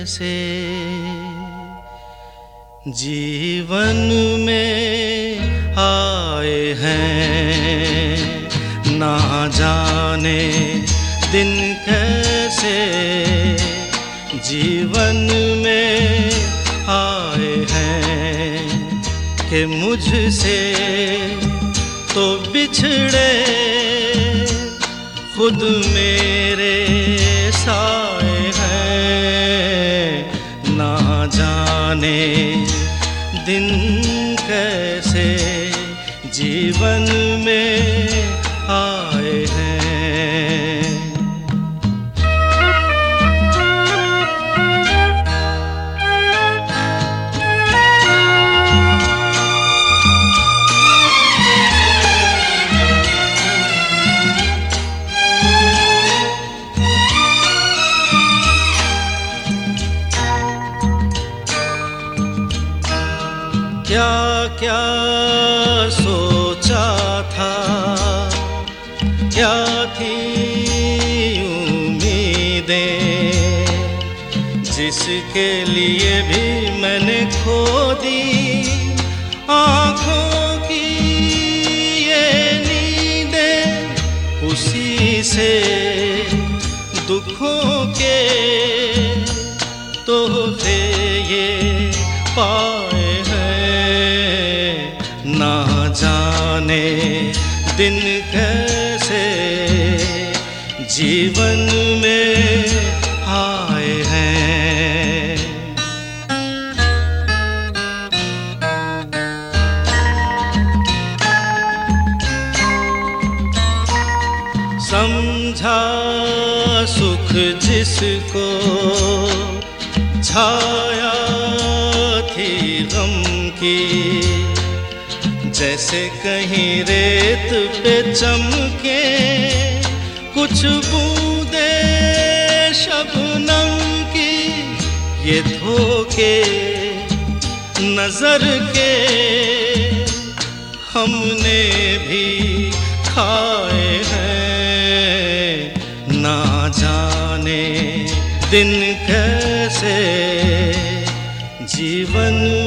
कैसे जीवन में आए हैं, ना जाने दिन कैसे जीवन में आए हैं कि मुझसे तो बिछड़े खुद मेरे साए हैं, ना जाने दिन कैसे जीवन में आए हैं। क्या क्या सोचा था, क्या थी उम्मीदें, जिसके लिए भी मैंने खो दी आँखों की ये नींदें, उसी से दुखों के तोहफे ये पाए हैं, ना जाने दिन कैसे जीवन में आए हैं। समझा सुख जिसको छाया थी गम की, जैसे कहीं रेत पे चमके कुछ बूंदे शबनम की, ये धोखे नजर के हमने भी खाए हैं, ना जाने दिन कैसे जीवन